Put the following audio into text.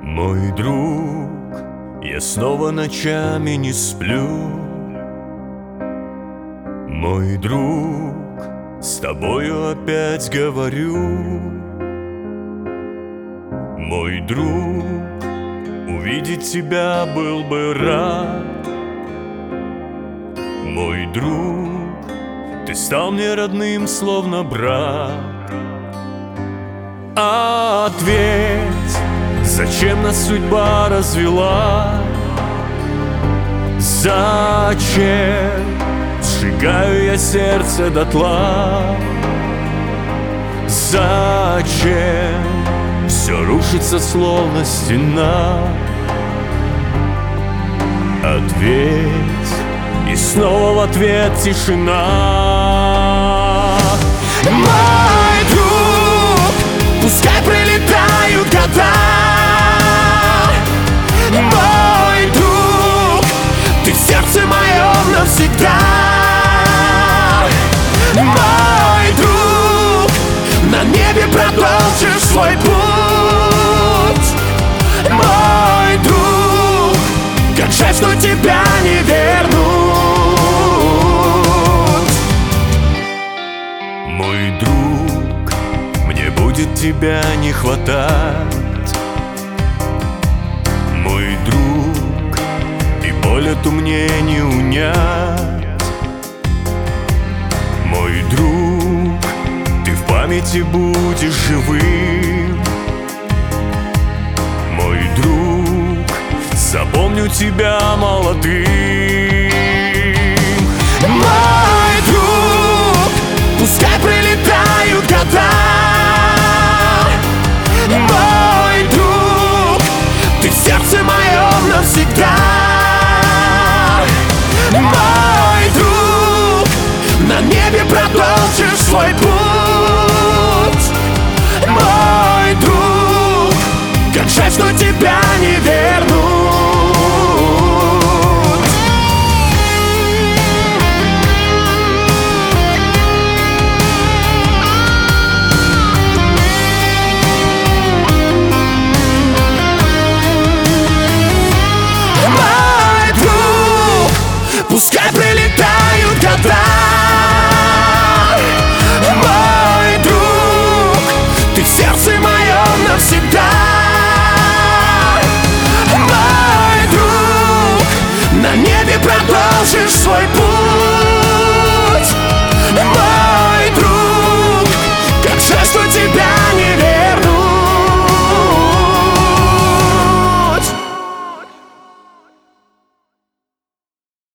Мой друг, я снова ночами не сплю. Мой друг, с тобою опять говорю. Мой друг, увидеть тебя был бы рад. Мой друг, ты стал мне родным, словно брат. Ответь, зачем нас судьба развела? Зачем сжигаю я сердце дотла? Зачем все рушится, словно стена? Ответь, и снова в ответ тишина. Мой друг, пускай прилетают года. Мой друг, ты в сердце моем навсегда. Мой друг, на небе продолжишь свой путь. Мой друг, как жаль, что тебя не вернуть. Мой друг, мне будет тебя не хватать. Мой друг, и боль эту мне не унять. Мой друг, ты в памяти будешь живым. Мой друг, запомню тебя молодым.